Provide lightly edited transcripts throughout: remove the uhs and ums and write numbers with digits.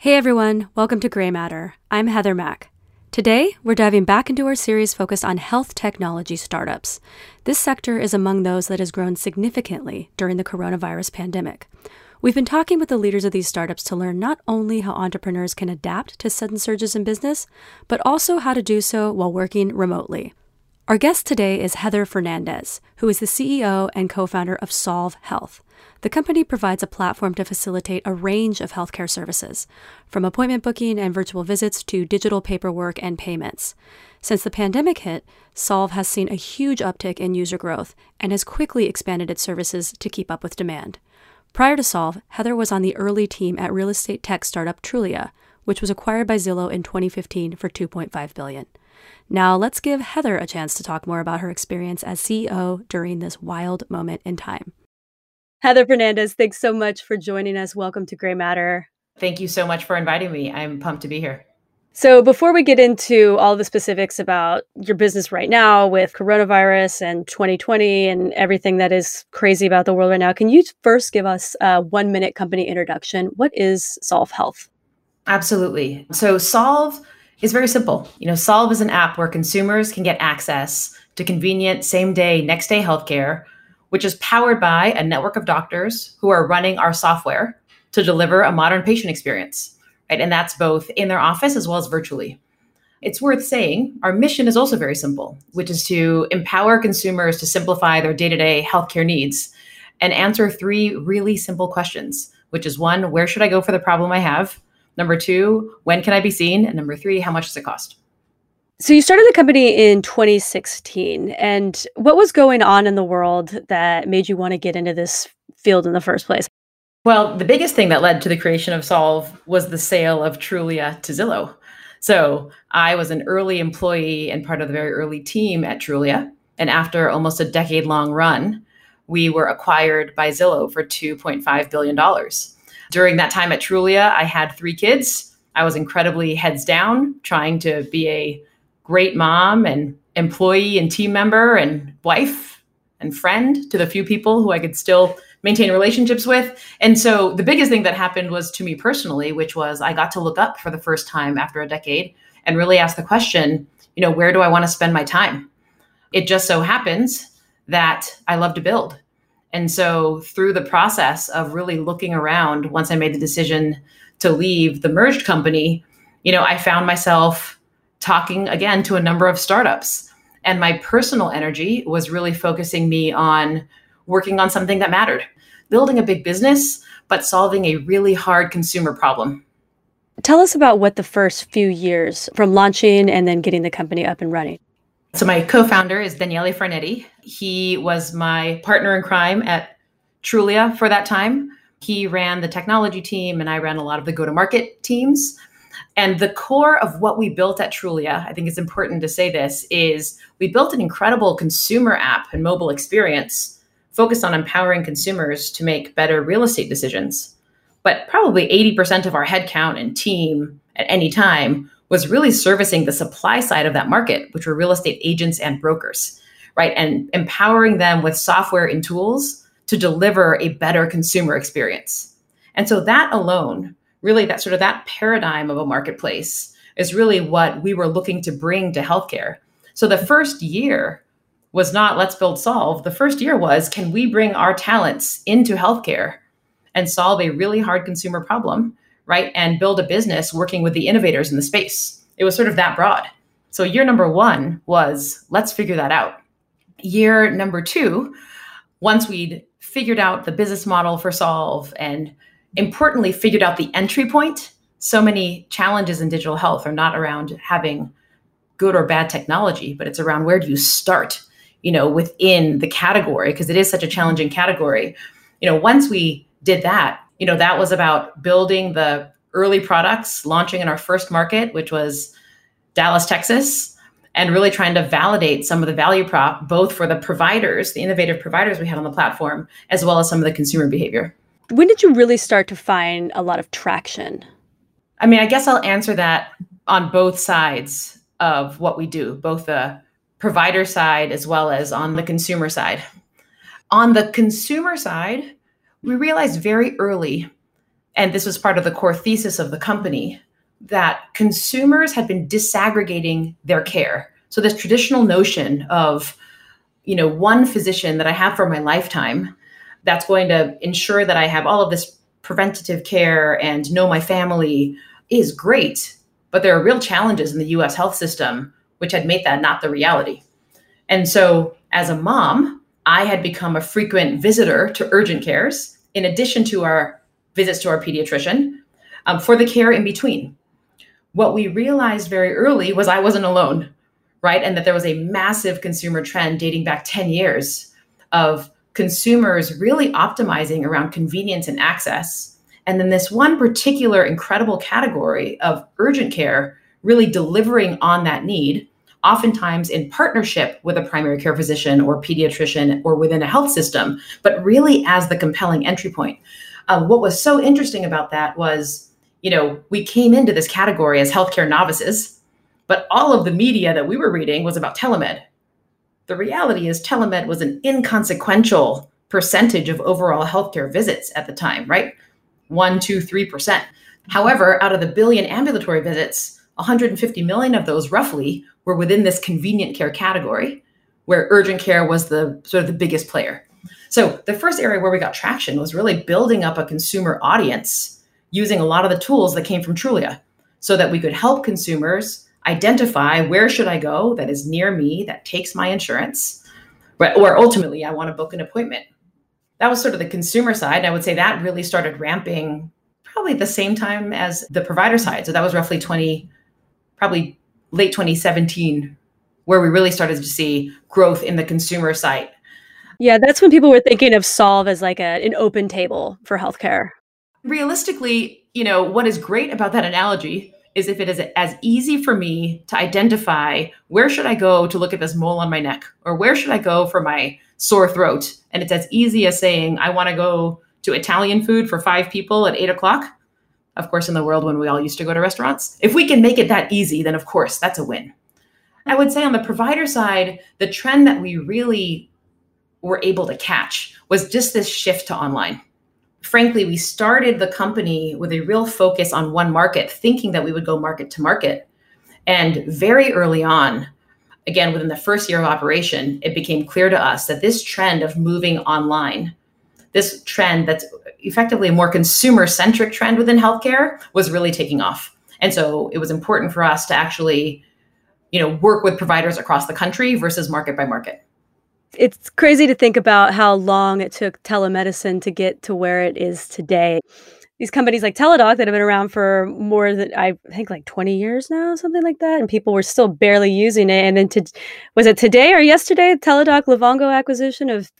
Hey everyone, welcome to Gray Matter. I'm Heather Mack. Today, we're diving back into our series focused on health technology startups. This sector is among those that has grown significantly during the coronavirus pandemic. We've been talking with the leaders of these startups to learn not only how entrepreneurs can adapt to sudden surges in business, but also how to do so while working remotely. Our guest today is Heather Fernandez, who is the CEO and co-founder of Solve Health. The company provides a platform to facilitate a range of healthcare services, from appointment booking and virtual visits to digital paperwork and payments. Since the pandemic hit, Solve has seen a huge uptick in user growth and has quickly expanded its services to keep up with demand. Prior to Solve, Heather was on the early team at real estate tech startup Trulia, which was acquired by Zillow in 2015 for $2.5 billion. Now let's give Heather a chance to talk more about her experience as CEO during this wild moment in time. Heather Fernandez, thanks so much for joining us. Welcome to Gray Matter. Thank you so much for inviting me. I'm pumped to be here. So before we get into all the specifics about your business right now with coronavirus and 2020 and everything that is crazy about the world right now, can you first give us a 1-minute company introduction? What is Solve Health? Absolutely. So Solve is very simple. Solve is an app where consumers can get access to convenient same-day, next-day healthcare, which is powered by a network of doctors who are running our software to deliver a modern patient experience, right? And that's both in their office as well as virtually. It's worth saying our mission is also very simple, which is to empower consumers to simplify their day-to-day healthcare needs and answer 3 really simple questions, which is 1, where should I go for the problem I have? Number 2, when can I be seen? And number 3, how much does it cost? So you started the company in 2016, and what was going on in the world that made you want to get into this field in the first place? Well, the biggest thing that led to the creation of Solve was the sale of Trulia to Zillow. So I was an early employee and part of the very early team at Trulia. And after almost a decade-long run, we were acquired by Zillow for $2.5 billion. During that time at Trulia, I had 3 kids. I was incredibly heads down, trying to be a great mom and employee and team member and wife and friend to the few people who I could still maintain relationships with. And so the biggest thing that happened was to me personally, which was I got to look up for the first time after a decade and really ask the question, where do I want to spend my time? It just so happens that I love to build. And so through the process of really looking around, once I made the decision to leave the merged company, I found myself talking again to a number of startups. And my personal energy was really focusing me on working on something that mattered, building a big business, but solving a really hard consumer problem. Tell us about what the first few years from launching and then getting the company up and running. So my co-founder is Daniele Farnetti. He was my partner in crime at Trulia for that time. He ran the technology team and I ran a lot of the go-to-market teams. And the core of what we built at Trulia, I think it's important to say this, is we built an incredible consumer app and mobile experience focused on empowering consumers to make better real estate decisions. But probably 80% of our headcount and team at any time was really servicing the supply side of that market, which were real estate agents and brokers, right? And empowering them with software and tools to deliver a better consumer experience. And so that alone, really that paradigm of a marketplace is really what we were looking to bring to healthcare. So the first year was not let's build Solve. The first year was, can we bring our talents into healthcare and solve a really hard consumer problem, right? And build a business working with the innovators in the space. It was sort of that broad. So year number 1 was, let's figure that out. Year number 2, once we'd figured out the business model for Solve and importantly, figured out the entry point. So many challenges in digital health are not around having good or bad technology, but it's around where do you start, within the category, because it is such a challenging category. Once we did that, that was about building the early products, launching in our first market, which was Dallas, Texas, and really trying to validate some of the value prop, both for the providers, the innovative providers we had on the platform, as well as some of the consumer behavior. When did you really start to find a lot of traction? I guess I'll answer that on both sides of what we do, both the provider side as well as on the consumer side. On the consumer side, we realized very early and this was part of the core thesis of the company, that consumers had been disaggregating their care. So this traditional notion of, one physician that I have for my lifetime that's going to ensure that I have all of this preventative care and know my family is great. But there are real challenges in the US health system, which had made that not the reality. And so as a mom, I had become a frequent visitor to urgent cares, in addition to our visits to our pediatrician, for the care in between. What we realized very early was I wasn't alone, right? And that there was a massive consumer trend dating back 10 years of consumers really optimizing around convenience and access. And then this one particular incredible category of urgent care really delivering on that need, oftentimes in partnership with a primary care physician or pediatrician or within a health system, but really as the compelling entry point. What was so interesting about that was, we came into this category as healthcare novices, but all of the media that we were reading was about telemed. The reality is telemed was an inconsequential percentage of overall healthcare visits at the time, right? 1%, 2%, 3%. However, out of the billion ambulatory visits, 150 million of those roughly were within this convenient care category, where urgent care was the sort of the biggest player. So the first area where we got traction was really building up a consumer audience using a lot of the tools that came from Trulia so that we could help consumers identify where should I go that is near me, that takes my insurance, or ultimately I want to book an appointment. That was sort of the consumer side. And I would say that really started ramping probably at the same time as the provider side. So that was roughly probably late 2017, where we really started to see growth in the consumer side. Yeah, that's when people were thinking of Solve as like an open table for healthcare. Realistically, what is great about that analogy is if it is as easy for me to identify where should I go to look at this mole on my neck, or where should I go for my sore throat? And it's as easy as saying, I want to go to Italian food for 5 people at 8:00. Of course, in the world when we all used to go to restaurants, if we can make it that easy, then of course, that's a win. I would say on the provider side, the trend that we really were able to catch was just this shift to online. Frankly, we started the company with a real focus on one market, thinking that we would go market to market. And very early on, again, within the first year of operation, it became clear to us that this trend of moving online, this trend that's effectively a more consumer-centric trend within healthcare, was really taking off. And so it was important for us to actually, work with providers across the country versus market by market. It's crazy to think about how long it took telemedicine to get to where it is today. These companies like Teladoc that have been around for more than, I think, like 20 years now, something like that, and people were still barely using it. And then was it today or yesterday, Teladoc Livongo acquisition of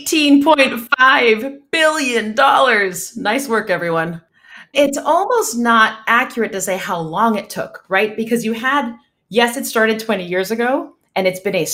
$18.5 billion. Nice work, everyone. It's almost not accurate to say how long it took, right? Because yes, it started 20 years ago, and it's been a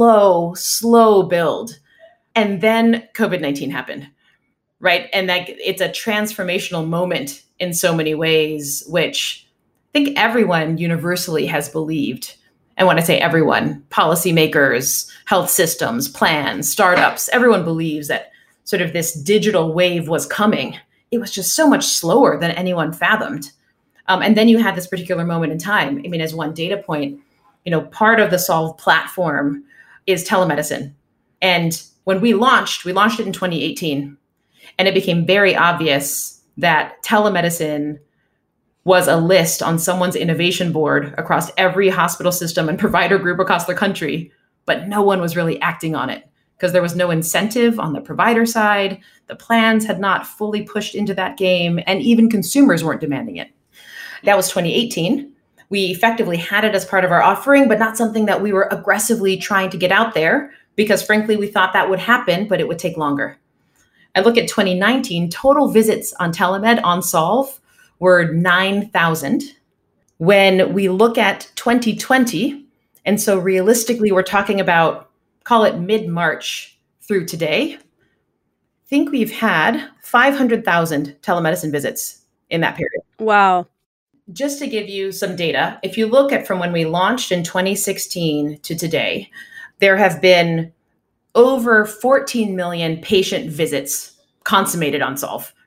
slow build. And then COVID-19 happened, right? And that it's a transformational moment in so many ways, which I think everyone universally has believed. And when I say everyone, policymakers, health systems, plans, startups, everyone believes that sort of this digital wave was coming. It was just so much slower than anyone fathomed. And then you had this particular moment in time. I mean, as one data point, part of the Solve platform is telemedicine. And when we launched it in 2018, and it became very obvious that telemedicine was a list on someone's innovation board across every hospital system and provider group across the country, but no one was really acting on it because there was no incentive on the provider side. The plans had not fully pushed into that game, and even consumers weren't demanding it. That was 2018. We effectively had it as part of our offering, but not something that we were aggressively trying to get out there because, frankly, we thought that would happen, but it would take longer. I look at 2019, total visits on telemed on Solve were 9,000. When we look at 2020, and so realistically, we're talking about, call it mid-March through today, I think we've had 500,000 telemedicine visits in that period. Wow. Just to give you some data, if you look at from when we launched in 2016 to today, there have been over 14 million patient visits consummated on Solve,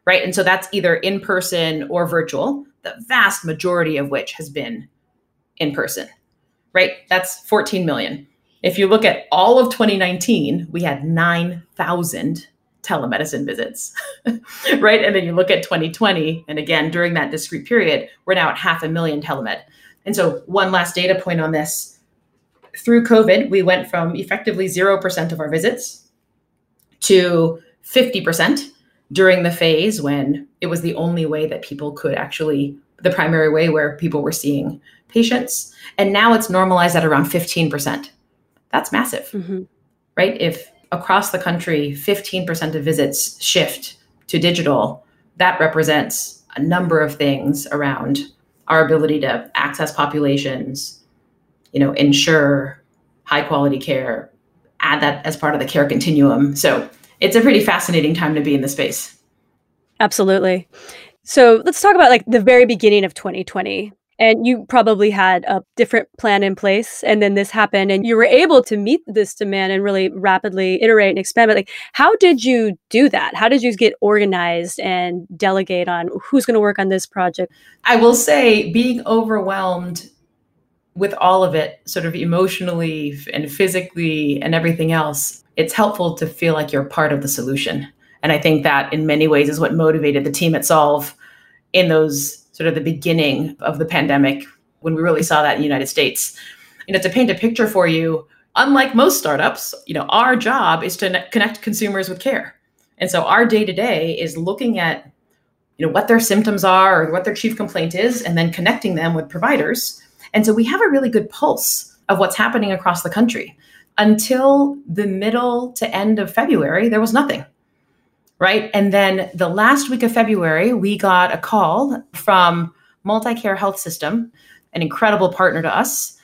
right? And so that's either in person or virtual, the vast majority of which has been in person, right? That's 14 million. If you look at all of 2019, we had 9,000 telemedicine visits, right? And then you look at 2020, and again, during that discrete period, we're now at 500,000 telemed. And so one last data point on this, through COVID, we went from effectively 0% of our visits to 50% during the phase when it was the only way that people could actually, the primary way where people were seeing patients. And now it's normalized at around 15%. That's massive, right? If across the country, 15% of visits shift to digital, that represents a number of things around our ability to access populations, ensure high quality care, add that as part of the care continuum. So it's a pretty fascinating time to be in the space. Absolutely. So let's talk about the very beginning of 2020. And you probably had a different plan in place, and then this happened, and you were able to meet this demand and really rapidly iterate and expand. But how did you do that? How did you get organized and delegate on who's going to work on this project? I will say, being overwhelmed with all of it, sort of emotionally and physically and everything else, it's helpful to feel like you're part of the solution. And I think that in many ways is what motivated the team at Solve in those sort of the beginning of the pandemic, when we really saw that in the United States. To paint a picture for you, unlike most startups, our job is to connect consumers with care. And so our day-to-day is looking at, what their symptoms are or what their chief complaint is, and then connecting them with providers. And so we have a really good pulse of what's happening across the country. Until the middle to end of February, there was nothing. Right. And then the last week of February, we got a call from MultiCare Health System, an incredible partner to us.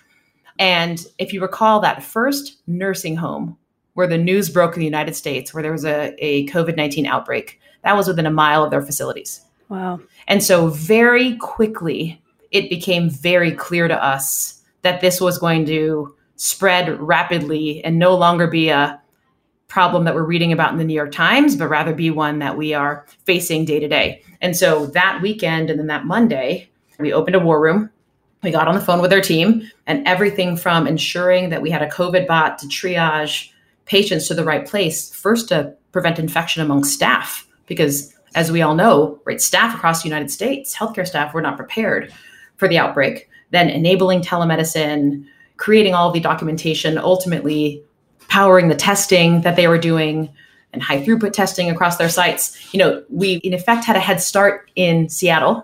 And if you recall, that first nursing home where the news broke in the United States, where there was a COVID-19 outbreak, that was within a mile of their facilities. Wow. And so very quickly, it became very clear to us that this was going to spread rapidly and no longer be a problem that we're reading about in the New York Times, but rather be one that we are facing day to day. And so that weekend and then that Monday, we opened a war room. We got on the phone with our team, and everything from ensuring that we had a COVID bot to triage patients to the right place, first to prevent infection among staff, because as we all know, right, staff across the United States, healthcare staff, were not prepared for the outbreak. Then enabling telemedicine, creating all of the documentation, ultimately powering the testing that they were doing and high throughput testing across their sites. We in effect had a head start in Seattle.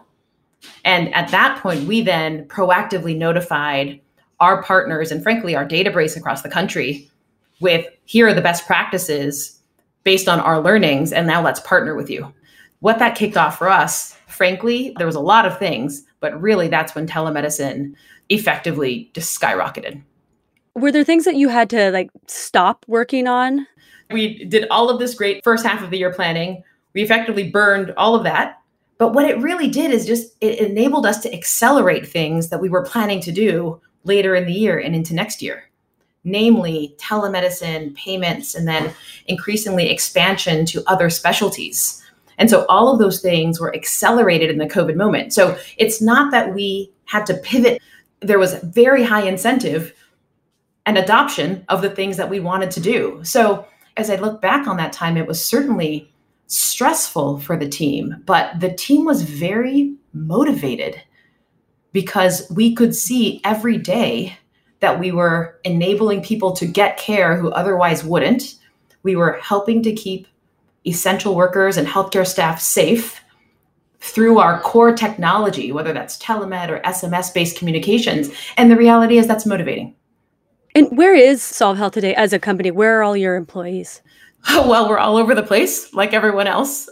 And at that point, we then proactively notified our partners and frankly, our database across the country with, here are the best practices based on our learnings. And now let's partner with you. What that kicked off for us, frankly, there was a lot of things, but really that's when telemedicine effectively just skyrocketed. Were there things that you had to stop working on? We did all of this great first half of the year planning. We effectively burned all of that. But what it really did is it enabled us to accelerate things that we were planning to do later in the year and into next year, namely telemedicine, payments, and then increasingly expansion to other specialties. And so all of those things were accelerated in the COVID moment. So it's not that we had to pivot. There was very high incentive and adoption of the things that we wanted to do. So as I look back on that time, it was certainly stressful for the team, but the team was very motivated because we could see every day that we were enabling people to get care who otherwise wouldn't. We were helping to keep essential workers and healthcare staff safe through our core technology, whether that's telemed or SMS-based communications. And the reality is that's motivating. And where is Solve Health today as a company? Where are all your employees? Well, we're all over the place, like everyone else.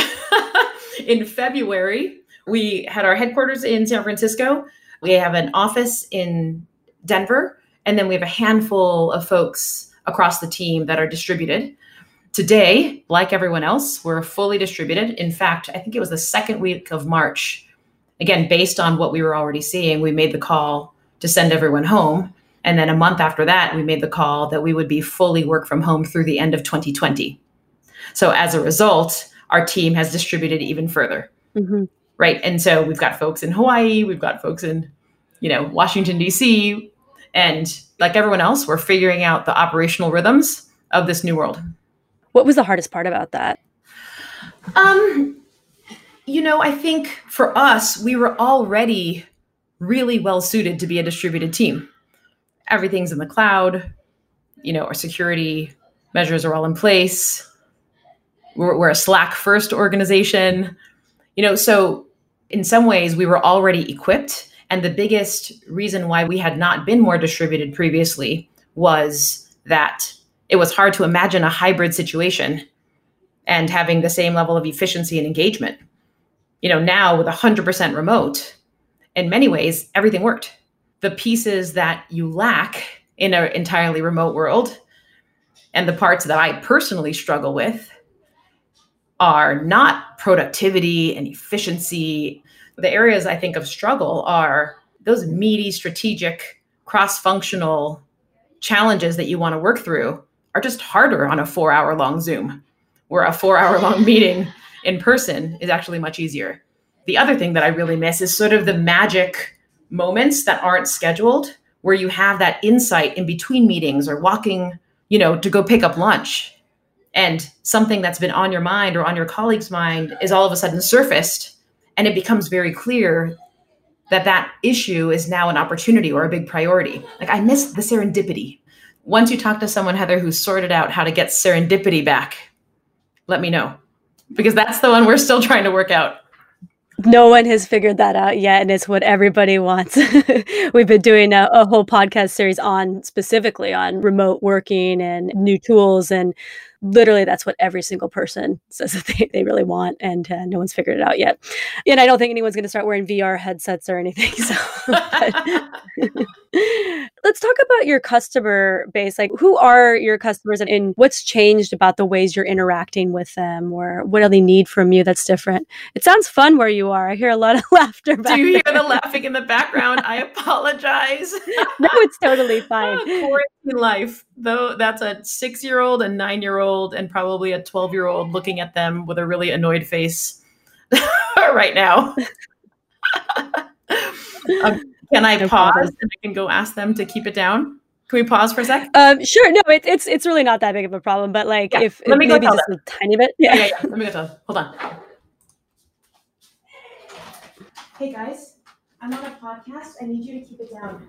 In February, we had our headquarters in San Francisco. We have an office in Denver, and then we have a handful of folks across the team that are distributed. Today, like everyone else, we're fully distributed. In fact, I think it was the second week of March. Again, based on what we were already seeing, we made the call to send everyone home. And then a month after that, we made the call that we would be fully work from home through the end of 2020. So as a result, our team has distributed even further. Mm-hmm. Right. And so we've got folks in Hawaii, we've got folks in, Washington, D.C., and like everyone else, we're figuring out the operational rhythms of this new world. What was the hardest part about that? I think for us, we were already really well suited to be a distributed team. Everything's in the cloud. Our security measures are all in place. We're a Slack first organization. So in some ways we were already equipped. And the biggest reason why we had not been more distributed previously was that it was hard to imagine a hybrid situation and having the same level of efficiency and engagement. Now with 100% remote, in many ways, everything worked. The pieces that you lack in an entirely remote world and the parts that I personally struggle with are not productivity and efficiency. The areas I think of struggle are those meaty, strategic, cross-functional challenges that you want to work through are just harder on a 4-hour-long Zoom, where a 4-hour-long meeting in person is actually much easier. The other thing that I really miss is sort of the magic moments that aren't scheduled, where you have that insight in between meetings or walking, to go pick up lunch. And something that's been on your mind or on your colleague's mind is all of a sudden surfaced, and it becomes very clear that that issue is now an opportunity or a big priority. Like, I miss the serendipity. Once you talk to someone, Heather, who's sorted out how to get serendipity back, let me know, because that's the one we're still trying to work out. No one has figured that out yet, and it's what everybody wants. We've been doing a whole podcast series specifically on remote working and new tools, and literally that's what every single person says that they really want, and no one's figured it out yet. And I don't think anyone's going to start wearing VR headsets or anything. So, let's talk about your customer base. Like, who are your customers, and what's changed about the ways you're interacting with them, or what do they need from you that's different? It sounds fun where you are. I hear a lot of laughter back Do you hear there. the laughing in the background? I apologize. No, it's totally fine. Quarantine life, though, that's a 6-year-old, a 9-year-old, and probably a 12-year-old looking at them with a really annoyed face right now. Can I pause and I can go ask them to keep it down? Can we pause for a sec? Sure. No, it's really not that big of a problem. But like, Yeah. if Let me maybe go just tell a tiny bit. Yeah. Let me go tell them. Hold on. Hey guys, I'm on a podcast. I need you to keep it down.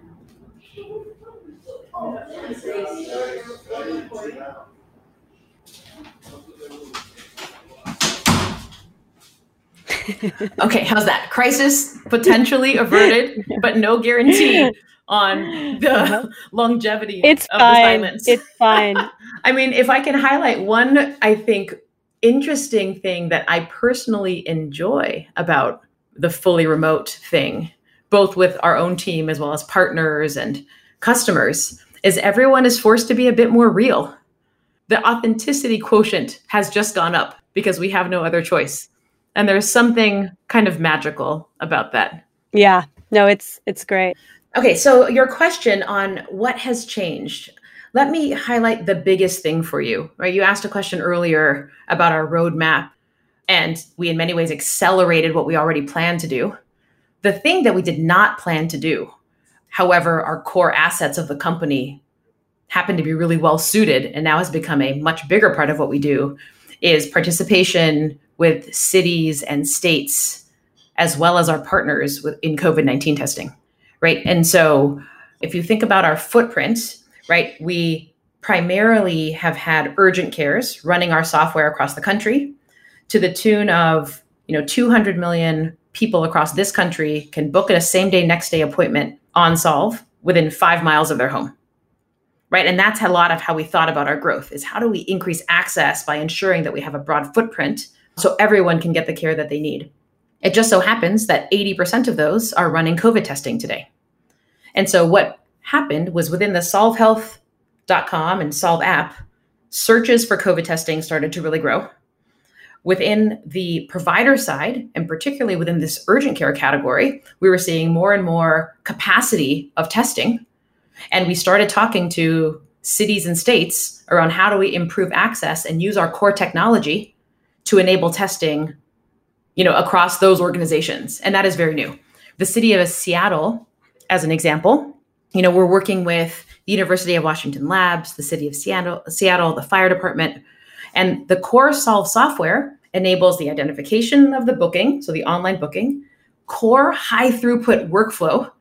Okay, how's that? Crisis potentially averted, but no guarantee on the longevity of the silence. It's fine. I mean, if I can highlight one, I think, interesting thing that I personally enjoy about the fully remote thing, both with our own team as well as partners and customers, is everyone is forced to be a bit more real. The authenticity quotient has just gone up because we have no other choice. And there's something kind of magical about that. Yeah, no, it's great. Okay, so your question on what has changed. Let me highlight the biggest thing for you, right? You asked a question earlier about our roadmap, and we in many ways accelerated what we already planned to do. The thing that we did not plan to do, however, our core assets of the company happen to be really well suited and now has become a much bigger part of what we do, is participation with cities and states, as well as our partners in COVID-19 testing, right? And so if you think about our footprint, right, we primarily have had urgent cares running our software across the country to the tune of, 200 million people across this country can book a same day, next day appointment on Solve within 5 miles of their home, right? And that's a lot of how we thought about our growth, is how do we increase access by ensuring that we have a broad footprint so everyone can get the care that they need. It just so happens that 80% of those are running COVID testing today. And so what happened was within the solvehealth.com and Solve app, searches for COVID testing started to really grow. Within the provider side, and particularly within this urgent care category, we were seeing more and more capacity of testing. And we started talking to cities and states around how do we improve access and use our core technology to enable testing, across those organizations. And that is very new. The city of Seattle, as an example, we're working with the University of Washington Labs, the city of Seattle, the fire department, and the core Solve software enables the identification of the booking, so the online booking, core high throughput workflow,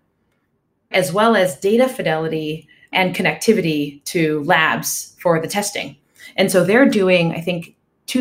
as well as data fidelity and connectivity to labs for the testing. And so they're doing, I think,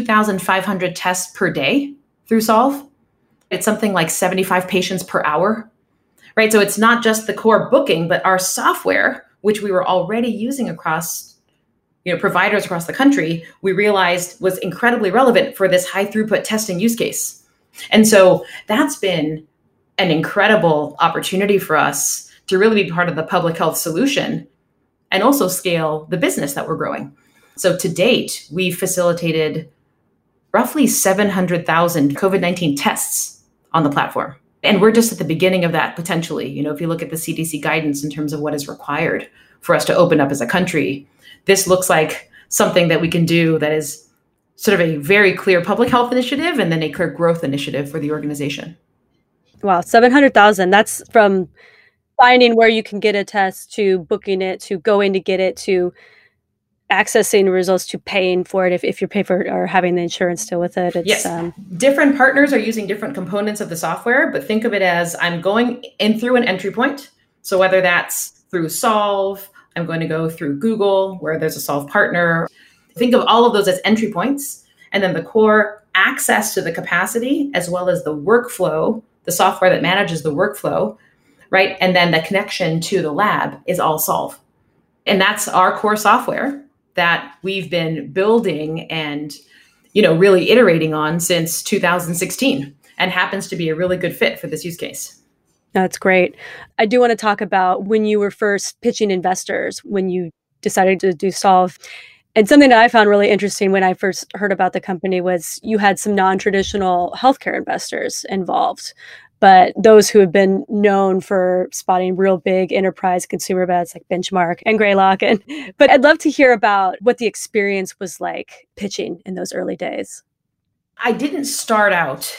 2,500 tests per day through Solve. It's something like 75 patients per hour, right? So it's not just the core booking, but our software, which we were already using across providers across the country, we realized was incredibly relevant for this high throughput testing use case. And so that's been an incredible opportunity for us to really be part of the public health solution and also scale the business that we're growing. So to date, we've facilitated roughly 700,000 COVID-19 tests on the platform. And we're just at the beginning of that potentially. If you look at the CDC guidance in terms of what is required for us to open up as a country, this looks like something that we can do that is sort of a very clear public health initiative and then a clear growth initiative for the organization. Wow, 700,000. That's from finding where you can get a test to booking it, to going to get it, to accessing the results, to paying for it if you pay for it or having the insurance deal with it. Yes. Different partners are using different components of the software, but think of it as I'm going in through an entry point. So whether that's through Solve, I'm going to go through Google, where there's a Solve partner. Think of all of those as entry points. And then the core access to the capacity, as well as the workflow, the software that manages the workflow, right? And then the connection to the lab is all Solve. And that's our core software that we've been building and, really iterating on since 2016 and happens to be a really good fit for this use case. That's great. I do want to talk about when you were first pitching investors, when you decided to do Solve. And something that I found really interesting when I first heard about the company was you had some non-traditional healthcare investors involved, but those who have been known for spotting real big enterprise consumer bets like Benchmark and Greylock. But I'd love to hear about what the experience was like pitching in those early days. I didn't start out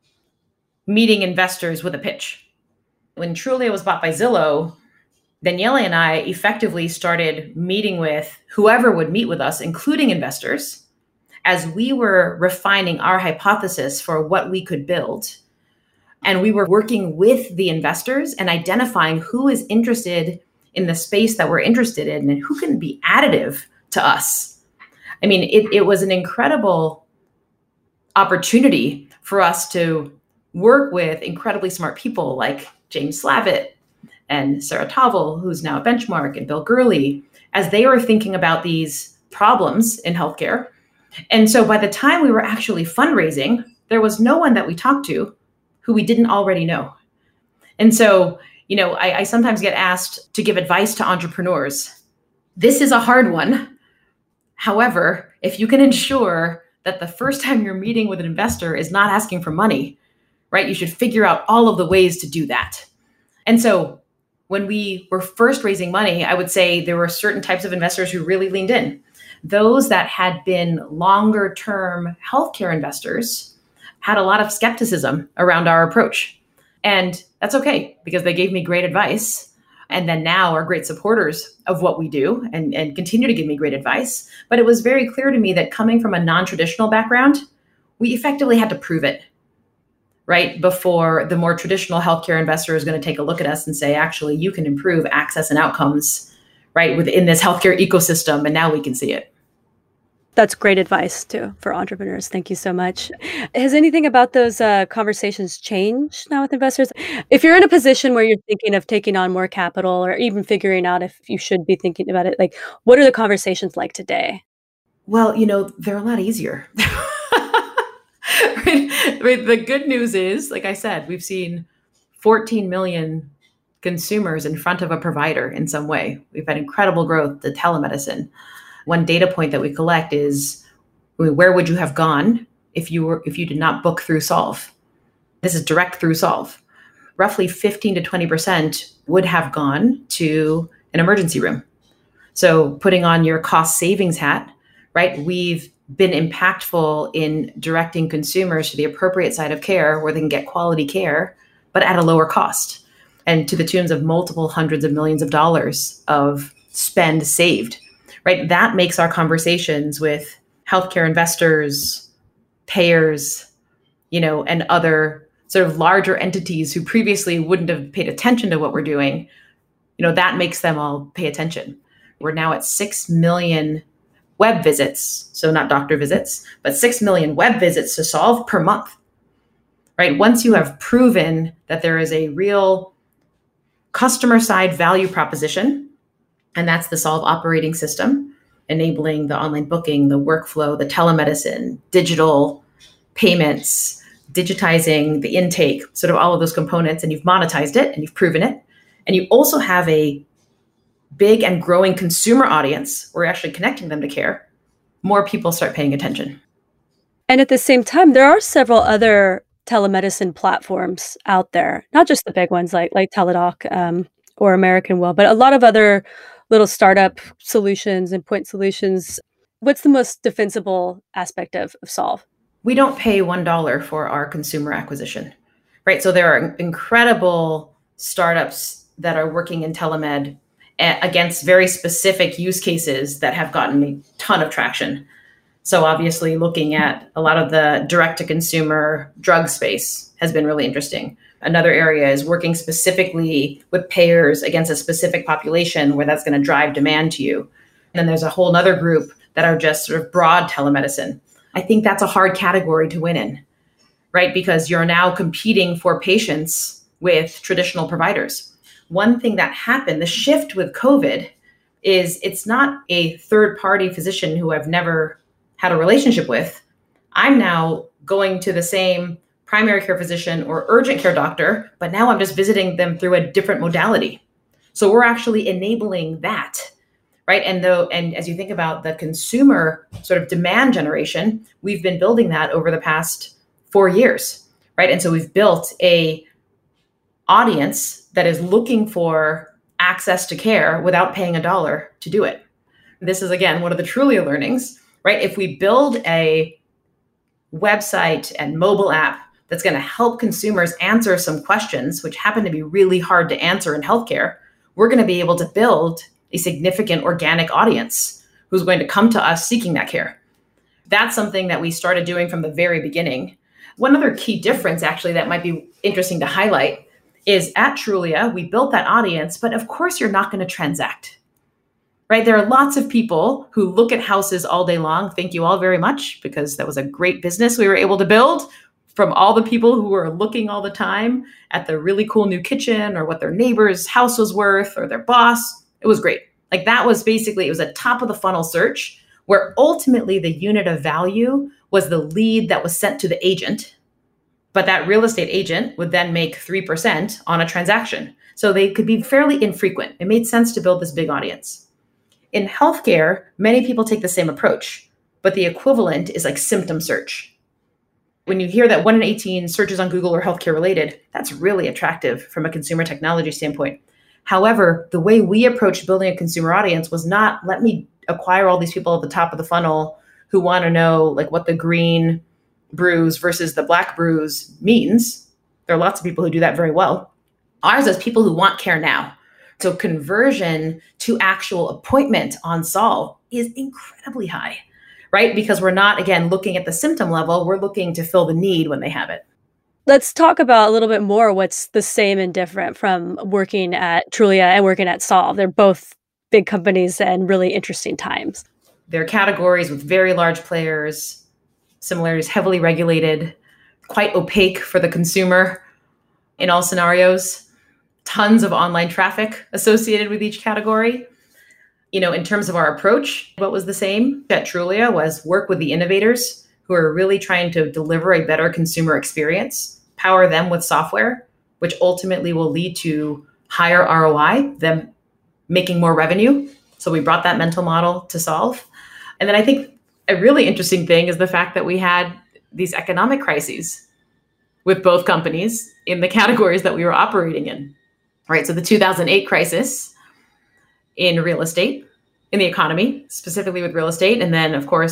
meeting investors with a pitch. When Trulia was bought by Zillow, Daniele and I effectively started meeting with whoever would meet with us, including investors, as we were refining our hypothesis for what we could build. And we were working with the investors and identifying who is interested in the space that we're interested in and who can be additive to us. I mean, it was an incredible opportunity for us to work with incredibly smart people like James Slavitt and Sarah Tavel, who's now at Benchmark, and Bill Gurley, as they were thinking about these problems in healthcare. And so by the time we were actually fundraising, there was no one that we talked to who we didn't already know. And so, I sometimes get asked to give advice to entrepreneurs. This is a hard one. However, if you can ensure that the first time you're meeting with an investor is not asking for money, right? You should figure out all of the ways to do that. And so when we were first raising money, I would say there were certain types of investors who really leaned in. Those that had been longer term healthcare investors had a lot of skepticism around our approach. And that's okay, because they gave me great advice and then now are great supporters of what we do and continue to give me great advice. But it was very clear to me that coming from a non-traditional background, we effectively had to prove it, right? Before the more traditional healthcare investor is going to take a look at us and say, actually, you can improve access and outcomes, right, within this healthcare ecosystem. And now we can see it. That's great advice too for entrepreneurs. Thank you so much. Has anything about those conversations changed now with investors? If you're in a position where you're thinking of taking on more capital or even figuring out if you should be thinking about it, like what are the conversations like today? Well, they're a lot easier. Right? The good news is, like I said, we've seen 14 million consumers in front of a provider in some way. We've had incredible growth to telemedicine. One data point that we collect is, where would you have gone if you did not book through Solve? This is direct through Solve. Roughly 15 to 20% would have gone to an emergency room. So putting on your cost savings hat, right? We've been impactful in directing consumers to the appropriate side of care where they can get quality care, but at a lower cost and to the tunes of multiple hundreds of millions of dollars of spend saved, right? That makes our conversations with healthcare investors, payers, and other sort of larger entities who previously wouldn't have paid attention to what we're doing, that makes them all pay attention. We're now at 6 million web visits, so not doctor visits, but 6 million web visits to Solve per month, right? Once you have proven that there is a real customer side value proposition, and that's the Solve operating system, enabling the online booking, the workflow, the telemedicine, digital payments, digitizing the intake, sort of all of those components, and you've monetized it and you've proven it. And you also have a big and growing consumer audience. We're actually connecting them to care. More people start paying attention. And at the same time, there are several other telemedicine platforms out there, not just the big ones like Teladoc or American Well, but a lot of other little startup solutions and point solutions. What's the most defensible aspect of Solve? We don't pay $1 for our consumer acquisition, right? So there are incredible startups that are working in telemed against very specific use cases that have gotten a ton of traction. So obviously looking at a lot of the direct-to-consumer drug space has been really interesting. Another area is working specifically with payers against a specific population where that's going to drive demand to you. And then there's a whole other group that are just sort of broad telemedicine. I think that's a hard category to win in, right? Because you're now competing for patients with traditional providers. One thing that happened, the shift with COVID, is it's not a third-party physician who I've never had a relationship with. I'm now going to the same primary care physician or urgent care doctor, but now I'm just visiting them through a different modality. So we're actually enabling that, right? And as you think about the consumer sort of demand generation, we've been building that over the past 4 years, right? And so we've built a audience that is looking for access to care without paying $1 to do it. This is, again, one of the Trulia learnings, right? If we build a website and mobile app that's going to help consumers answer some questions, which happen to be really hard to answer in healthcare, we're going to be able to build a significant organic audience who's going to come to us seeking that care. That's something that we started doing from the very beginning. One other key difference, actually, that might be interesting to highlight is at Trulia, we built that audience, but of course you're not going to transact, right? There are lots of people who look at houses all day long. Thank you all very much, because that was a great business we were able to build from all the people who were looking all the time at the really cool new kitchen or what their neighbor's house was worth or their boss. It was great. Like that was basically, it was a top of the funnel search where ultimately the unit of value was the lead that was sent to the agent. But that real estate agent would then make 3% on a transaction. So they could be fairly infrequent. It made sense to build this big audience. In healthcare, many people take the same approach, but the equivalent is like symptom search. When you hear that 1 in 18 searches on Google are healthcare related, that's really attractive from a consumer technology standpoint. However, the way we approached building a consumer audience was not, let me acquire all these people at the top of the funnel who want to know like what the green bruise versus the black bruise means. There are lots of people who do that very well. Ours is people who want care now. So conversion to actual appointment on Solve is incredibly high, right? Because we're not, again, looking at the symptom level, we're looking to fill the need when they have it. Let's talk about a little bit more what's the same and different from working at Trulia and working at Solve. They're both big companies and really interesting times. They're categories with very large players, similarities, heavily regulated, quite opaque for the consumer in all scenarios. Tons of online traffic associated with each category. In terms of our approach, what was the same at Trulia was work with the innovators who are really trying to deliver a better consumer experience, power them with software, which ultimately will lead to higher ROI, them making more revenue. So we brought that mental model to Solve. And then I think a really interesting thing is the fact that we had these economic crises with both companies in the categories that we were operating in, right? So the 2008 crisis in real estate, in the economy, specifically with real estate. And then, of course,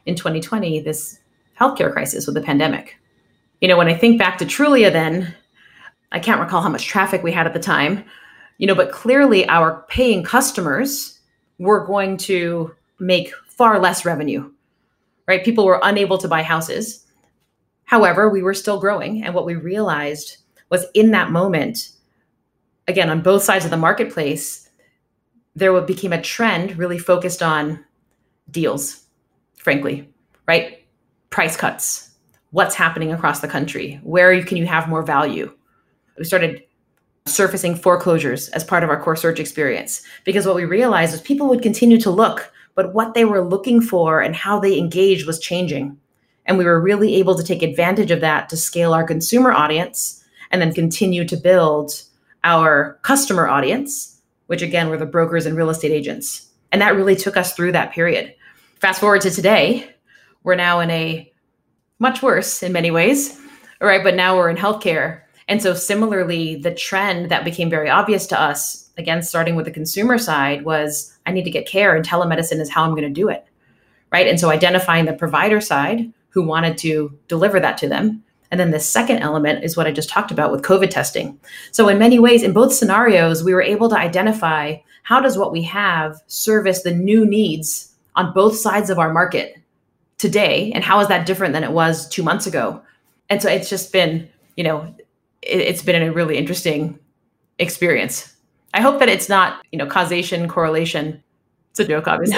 in 2020 this healthcare crisis with the pandemic. When I think back to Trulia then, I can't recall how much traffic we had at the time, but clearly our paying customers were going to make far less revenue, right? People were unable to buy houses. However, we were still growing. And what we realized was in that moment, again, on both sides of the marketplace, there became a trend really focused on deals, frankly, right? Price cuts, what's happening across the country, where can you have more value? We started surfacing foreclosures as part of our core search experience because what we realized was people would continue to look, but what they were looking for and how they engaged was changing. And we were really able to take advantage of that to scale our consumer audience and then continue to build our customer audience, which again were the brokers and real estate agents. And that really took us through that period. Fast forward to today, we're now in a much worse in many ways, right? But now we're in healthcare. And so similarly, the trend that became very obvious to us, again, starting with the consumer side, was I need to get care and telemedicine is how I'm going to do it, right? And so identifying the provider side who wanted to deliver that to them. And then the second element is what I just talked about with COVID testing. So in many ways, in both scenarios, we were able to identify how does what we have service the new needs on both sides of our market today, and how is that different than it was 2 months ago? And so it's just been, it's been a really interesting experience. I hope that it's not, causation, correlation. It's a joke, obviously.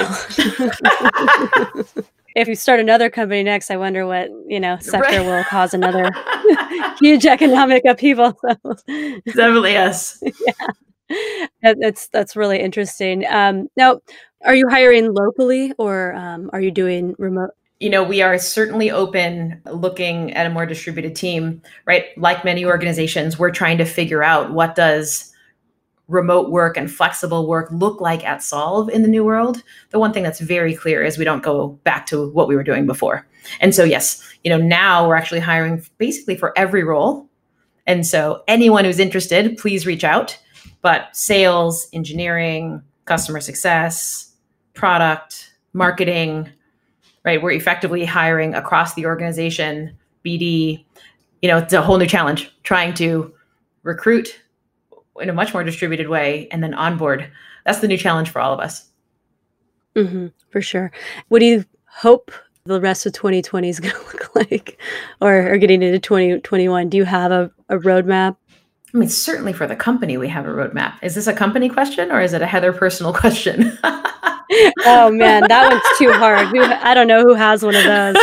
No. If you start another company next, I wonder what, sector will cause another huge economic upheaval. So. Definitely, yes. Yeah. That's really interesting. Now, are you hiring locally or are you doing remote? We are certainly open looking at a more distributed team, right? Like many organizations, we're trying to figure out what does remote work and flexible work look like at Solve in the new world. The one thing that's very clear is we don't go back to what we were doing before. And so, yes, now we're actually hiring basically for every role. And so anyone who's interested, please reach out. But sales, engineering, customer success, product, marketing, right? We're effectively hiring across the organization, BD. It's a whole new challenge trying to recruit in a much more distributed way and then onboard. That's the new challenge for all of us. Mm-hmm, for sure. What do you hope the rest of 2020 is going to look like or getting into 2021? Do you have a roadmap? I mean, certainly for the company, we have a roadmap. Is this a company question or is it a Heather personal question? Oh man, that one's too hard. I don't know who has one of those.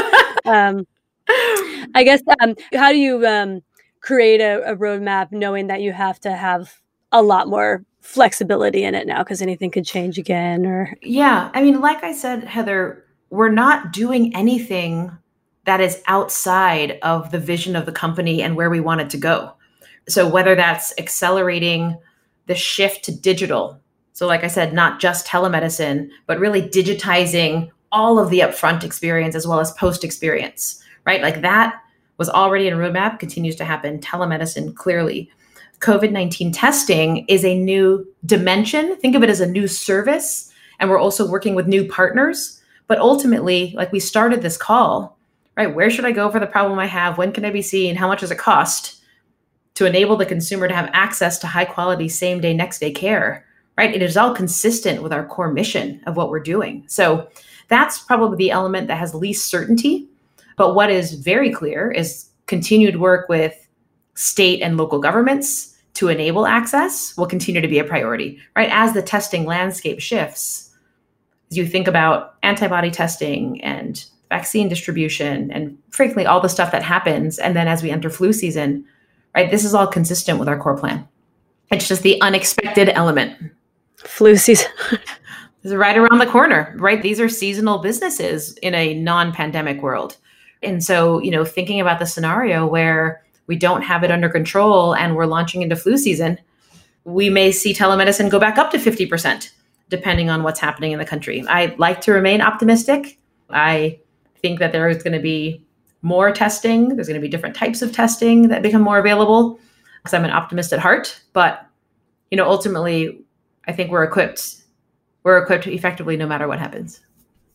I guess, how do you create a roadmap knowing that you have to have a lot more flexibility in it now because anything could change again? Or yeah, I mean, like I said, Heather, we're not doing anything that is outside of the vision of the company and where we want it to go. So whether that's accelerating the shift to digital, so like I said, not just telemedicine, but really digitizing all of the upfront experience as well as post experience, right? Like that was already in a roadmap, continues to happen. Telemedicine, clearly. COVID-19 testing is a new dimension. Think of it as a new service. And we're also working with new partners. But ultimately, like we started this call, right? Where should I go for the problem I have? When can I be seen? How much does it cost? To enable the consumer to have access to high quality, same day, next day care, right? It is all consistent with our core mission of what we're doing. So that's probably the element that has least certainty. But what is very clear is continued work with state and local governments to enable access will continue to be a priority, right? As the testing landscape shifts, as you think about antibody testing and vaccine distribution and frankly, all the stuff that happens. And then as we enter flu season, right, this is all consistent with our core plan. It's just the unexpected element. Flu season. This is right around the corner, right? These are seasonal businesses in a non-pandemic world. And so, thinking about the scenario where we don't have it under control and we're launching into flu season, we may see telemedicine go back up to 50%, depending on what's happening in the country. I like to remain optimistic. I think that there is going to be more testing. There's going to be different types of testing that become more available because I'm an optimist at heart. But, ultimately, I think we're equipped effectively no matter what happens.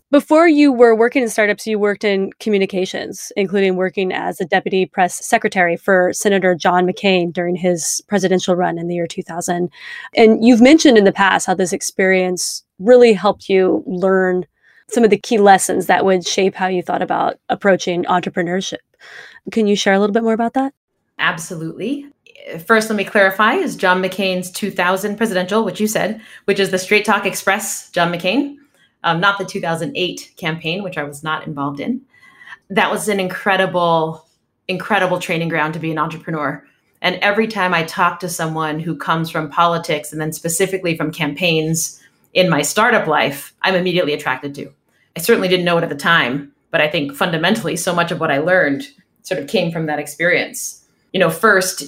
Before you were working in startups, you worked in communications, including working as a deputy press secretary for Senator John McCain during his presidential run in the year 2000. And you've mentioned in the past how this experience really helped you learn some of the key lessons that would shape how you thought about approaching entrepreneurship. Can you share a little bit more about that? Absolutely. First, let me clarify, is John McCain's 2000 presidential, which you said, which is the Straight Talk Express John McCain. Not the 2008 campaign, which I was not involved in. That was an incredible, incredible training ground to be an entrepreneur. And every time I talk to someone who comes from politics and then specifically from campaigns in my startup life, I'm immediately attracted to. I certainly didn't know it at the time, but I think fundamentally so much of what I learned sort of came from that experience. First,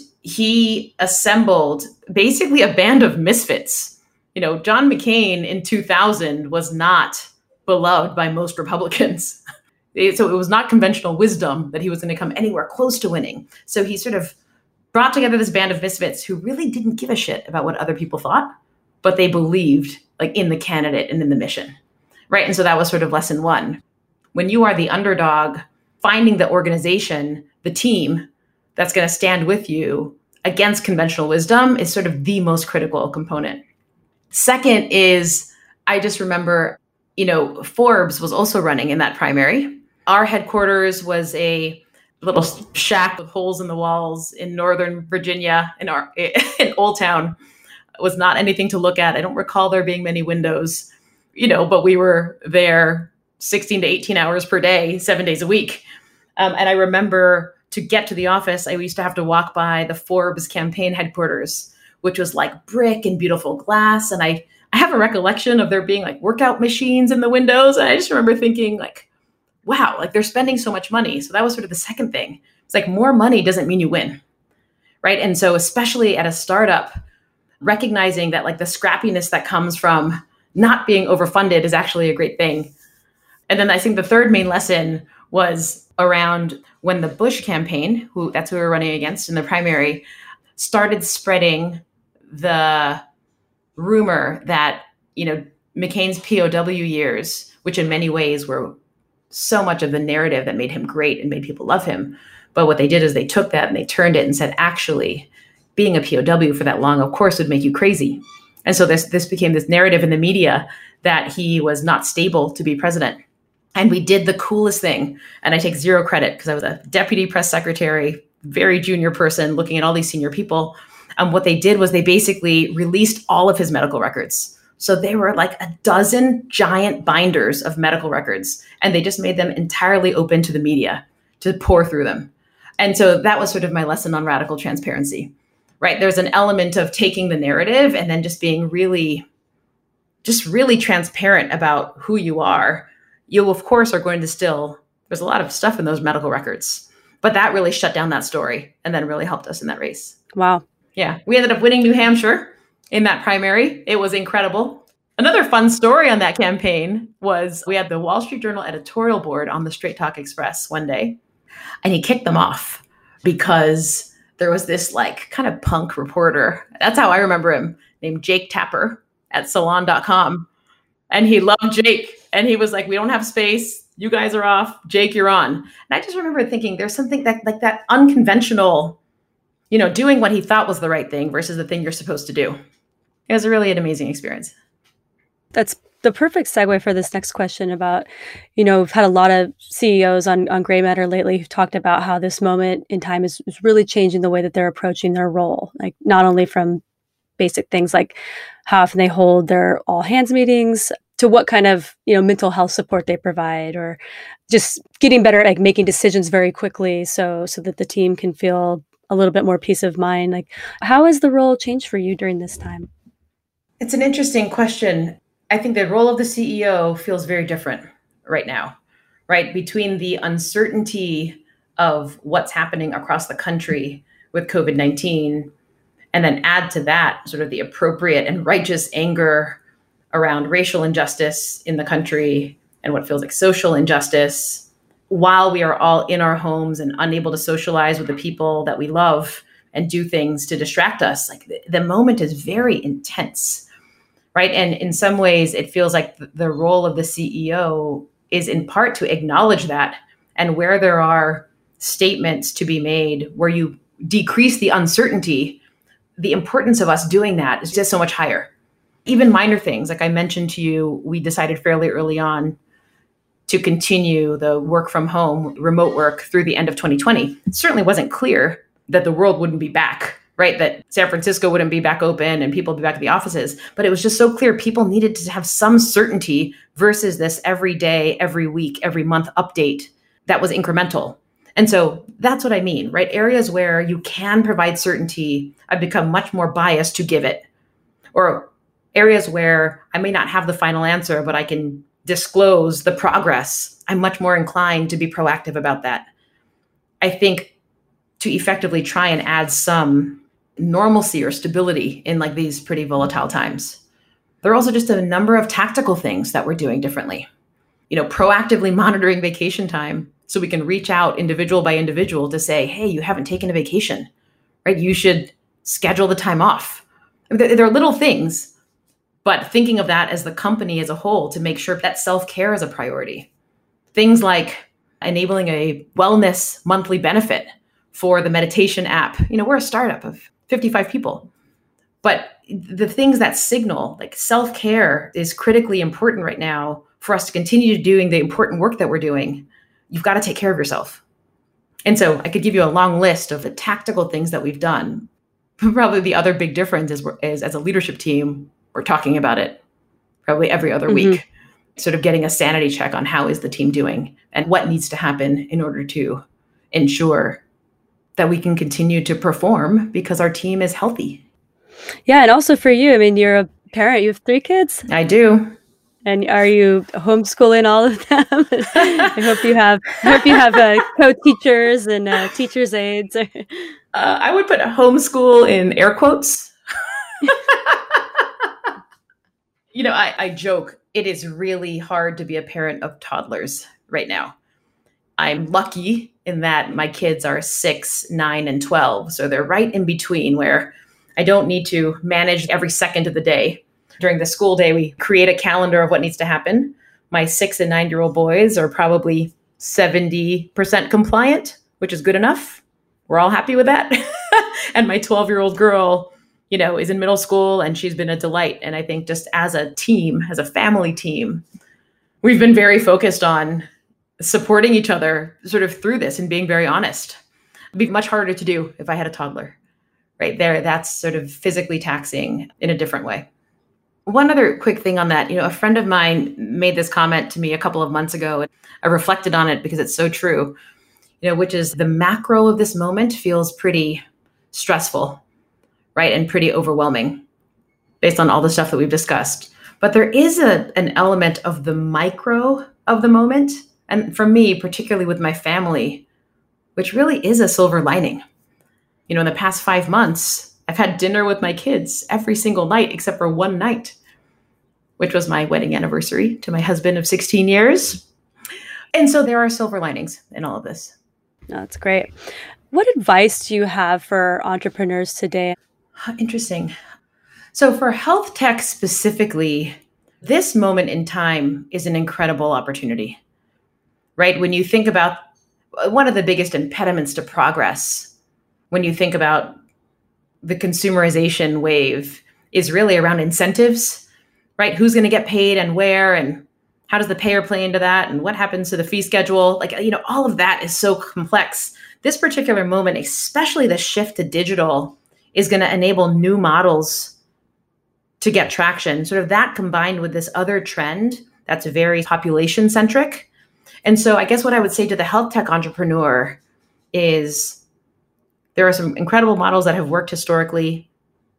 he assembled basically a band of misfits. John McCain in 2000 was not beloved by most Republicans. So it was not conventional wisdom that he was going to come anywhere close to winning. So he sort of brought together this band of misfits who really didn't give a shit about what other people thought, but they believed in the candidate and in the mission, right? And so that was sort of lesson one. When you are the underdog, finding the organization, the team that's going to stand with you against conventional wisdom is sort of the most critical component. Second is, I just remember, Forbes was also running in that primary. Our headquarters was a little shack with holes in the walls in Northern Virginia in Old Town. It was not anything to look at. I don't recall there being many windows, but we were there 16 to 18 hours per day, 7 days a week. And I remember to get to the office, I used to have to walk by the Forbes campaign headquarters, which was like brick and beautiful glass. And I have a recollection of there being workout machines in the windows. And I just remember thinking wow, they're spending so much money. So that was sort of the second thing. It's more money doesn't mean you win, right? And so especially at a startup, recognizing that the scrappiness that comes from not being overfunded is actually a great thing. And then I think the third main lesson was around when the Bush campaign, that's who we were running against in the primary, started spreading the rumor that, McCain's POW years, which in many ways were so much of the narrative that made him great and made people love him. But what they did is they took that and they turned it and said, actually, being a POW for that long, of course, would make you crazy. And so this became this narrative in the media that he was not stable to be president. And we did the coolest thing. And I take zero credit because I was a deputy press secretary, very junior person looking at all these senior people. What they did was they basically released all of his medical records. So they were a dozen giant binders of medical records, and they just made them entirely open to the media to pour through them. And so that was sort of my lesson on radical transparency, right? There's an element of taking the narrative and then just being really transparent about who you are. You, of course, are going to there's a lot of stuff in those medical records, but that really shut down that story and then really helped us in that race. Wow. Yeah. We ended up winning New Hampshire in that primary. It was incredible. Another fun story on that campaign was we had the Wall Street Journal editorial board on the Straight Talk Express one day, and he kicked them off because there was this kind of punk reporter. That's how I remember him, named Jake Tapper at salon.com. And he loved Jake. And he was like, we don't have space. You guys are off. Jake, you're on. And I just remember thinking there's something that unconventional, doing what he thought was the right thing versus the thing you're supposed to do. It was really an amazing experience. That's the perfect segue for this next question about, we've had a lot of CEOs on Gray Matter lately who've talked about how this moment in time is really changing the way that they're approaching their role, not only from basic things like how often they hold their all hands meetings to what kind of, mental health support they provide, or just getting better at making decisions very quickly so that the team can feel a little bit more peace of mind. How has the role changed for you during this time? It's an interesting question. I think the role of the CEO feels very different right now, right? Between the uncertainty of what's happening across the country with COVID-19, and then add to that sort of the appropriate and righteous anger around racial injustice in the country and what feels like social injustice, while we are all in our homes and unable to socialize with the people that we love and do things to distract us. The moment is very intense. right? And in some ways, it feels like the role of the CEO is in part to acknowledge that. And where there are statements to be made where you decrease the uncertainty, the importance of us doing that is just so much higher. Even minor things, like I mentioned to you, we decided fairly early on to continue the work from home, remote work through the end of 2020. It certainly wasn't clear that the world wouldn't be back, right? That San Francisco wouldn't be back open and people would be back at the offices. But it was just so clear people needed to have some certainty versus this every day, every week, every month update that was incremental. And so that's what I mean, right? Areas where you can provide certainty, I've become much more biased to give it. Or areas where I may not have the final answer, but I can disclose the progress, I'm much more inclined to be proactive about that. I think to effectively try and add some normalcy or stability in like these pretty volatile times. There are also just a number of tactical things that we're doing differently. Proactively monitoring vacation time so we can reach out individual by individual to say, hey, you haven't taken a vacation, right? You should schedule the time off. There are little things, but thinking of that as the company as a whole to make sure that self-care is a priority. Things like enabling a wellness monthly benefit for the meditation app. We're a startup of 55 people, but the things that signal like self-care is critically important right now for us to continue doing the important work that we're doing. You've got to take care of yourself. And so I could give you a long list of the tactical things that we've done. Probably the other big difference is as a leadership team, we're talking about it probably every other week, sort of getting a sanity check on how is the team doing and what needs to happen in order to ensure that we can continue to perform because our team is healthy. Yeah. And also for you, I mean, you're a parent, you have 3 kids? I do. And are you homeschooling all of them? I hope you have co-teachers and teachers' aides. I would put homeschool in air quotes. I joke, it is really hard to be a parent of toddlers right now. I'm lucky in that my kids are 6, 9, and 12. So they're right in between where I don't need to manage every second of the day. During the school day, we create a calendar of what needs to happen. My 6 and 9-year-old boys are probably 70% compliant, which is good enough. We're all happy with that. And my 12-year-old girl, is in middle school and she's been a delight. And I think just as a team, as a family team, we've been very focused on supporting each other sort of through this and being very honest. It'd be much harder to do if I had a toddler right there. That's sort of physically taxing in a different way. One other quick thing on that, a friend of mine made this comment to me a couple of months ago. And I reflected on it because it's so true, which is the macro of this moment feels pretty stressful, right? And pretty overwhelming based on all the stuff that we've discussed. But there is an element of the micro of the moment. And for me, particularly with my family, which really is a silver lining. In the past 5 months, I've had dinner with my kids every single night except for one night, which was my wedding anniversary to my husband of 16 years. And so there are silver linings in all of this. That's great. What advice do you have for entrepreneurs today? Interesting. So for health tech specifically, this moment in time is an incredible opportunity, right? When you think about one of the biggest impediments to progress, when you think about the consumerization wave, is really around incentives, right? Who's going to get paid and where, and how does the payer play into that? And what happens to the fee schedule? All of that is so complex. This particular moment, especially the shift to digital, is going to enable new models to get traction. Sort of that combined with this other trend that's very population centric. And so I guess what I would say to the health tech entrepreneur is there are some incredible models that have worked historically,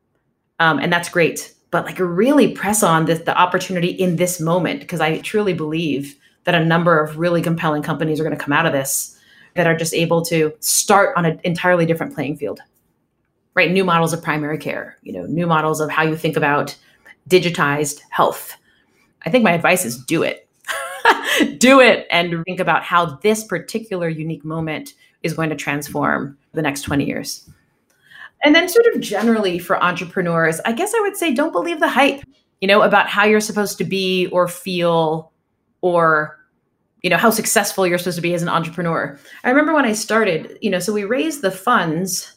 and that's great. But really press on the opportunity in this moment, because I truly believe that a number of really compelling companies are going to come out of this that are just able to start on an entirely different playing field. Right? New models of primary care, new models of how you think about digitized health. I think my advice is do it. Do it and think about how this particular unique moment is going to transform the next 20 years. And then sort of generally for entrepreneurs, I guess I would say don't believe the hype. about how you're supposed to be or feel, or how successful you're supposed to be as an entrepreneur. I remember when I started, so we raised the funds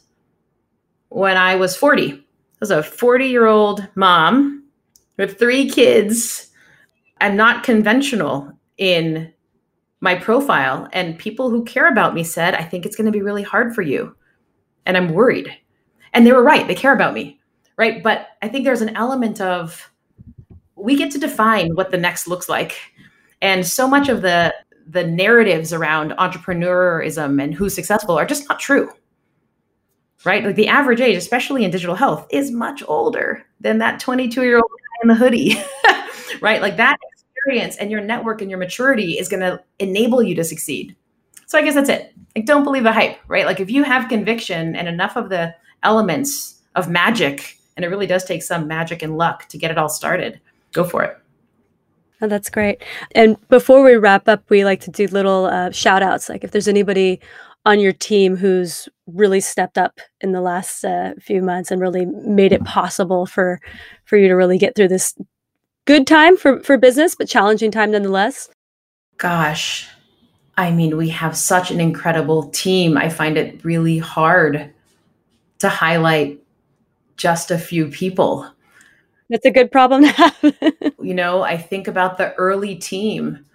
when I was 40. I was a 40-year-old mom with 3 kids. I'm not conventional in my profile. And people who care about me said, I think it's going to be really hard for you. And I'm worried. And they were right. They care about me. Right. But I think there's an element of, we get to define what the next looks like. And so much of the narratives around entrepreneurism and who's successful are just not true. Right? Like the average age, especially in digital health, is much older than that 22-year-old guy in the hoodie. Right? Like that experience and your network and your maturity is going to enable you to succeed. So I guess that's it. Like, don't believe the hype, right? Like if you have conviction and enough of the elements of magic, and it really does take some magic and luck to get it all started, go for it. Oh, that's great. And before we wrap up, we like to do little shout outs. Like if there's anybody on your team who's really stepped up in the last few months and really made it possible for you to really get through this good time for business, but challenging time nonetheless. Gosh, I mean, we have such an incredible team. I find it really hard to highlight just a few people. That's a good problem to have. I think about the early team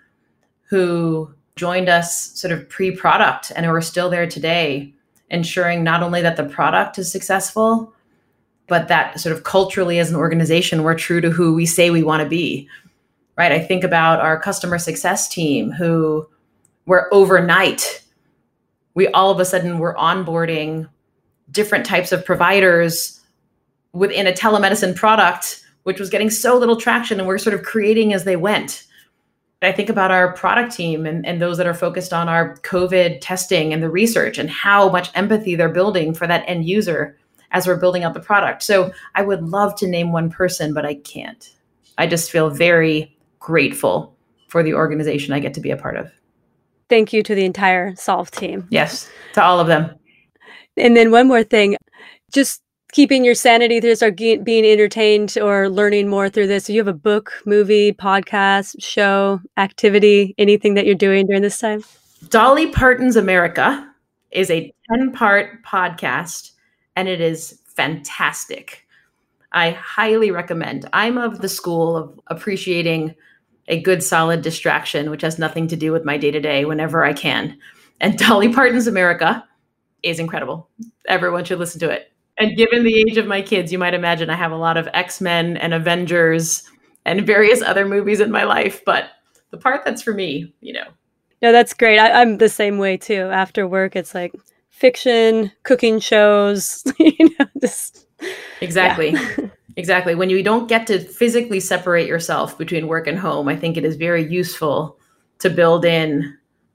who joined us sort of pre-product and who are still there today, ensuring not only that the product is successful, but that sort of culturally as an organization, we're true to who we say we want to be, right? I think about our customer success team who were overnight, we all of a sudden were onboarding different types of providers within a telemedicine product, which was getting so little traction, and we're sort of creating as they went. I think about our product team and those that are focused on our COVID testing and the research and how much empathy they're building for that end user as we're building out the product. So I would love to name one person, but I can't. I just feel very grateful for the organization I get to be a part of. Thank you to the entire Solve team. Yes, to all of them. And then one more thing, just keeping your sanity through this, or being entertained or learning more through this. Do you have a book, movie, podcast, show, activity, anything that you're doing during this time? Dolly Parton's America is a 10-part podcast, and it is fantastic. I highly recommend. I'm of the school of appreciating a good, solid distraction, which has nothing to do with my day-to-day whenever I can. And Dolly Parton's America is incredible. Everyone should listen to it. And given the age of my kids, you might imagine I have a lot of X-Men and Avengers and various other movies in my life. But the part that's for me, No, that's great. I'm the same way too. After work, it's like fiction, cooking shows, just Exactly. Yeah. Exactly. When you don't get to physically separate yourself between work and home, I think it is very useful to build in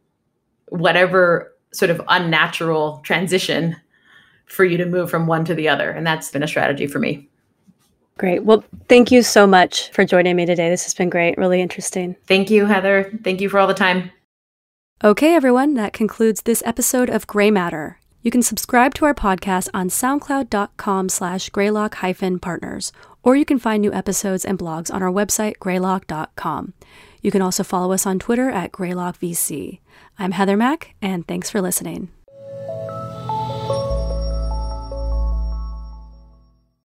whatever sort of unnatural transition for you to move from one to the other. And that's been a strategy for me. Great. Well, thank you so much for joining me today. This has been great. Really interesting. Thank you, Heather. Thank you for all the time. Okay, everyone. That concludes this episode of Gray Matter. You can subscribe to our podcast on soundcloud.com/greylock-partners, or you can find new episodes and blogs on our website, greylock.com. You can also follow us on Twitter at greylockvc. I'm Heather Mack, and thanks for listening.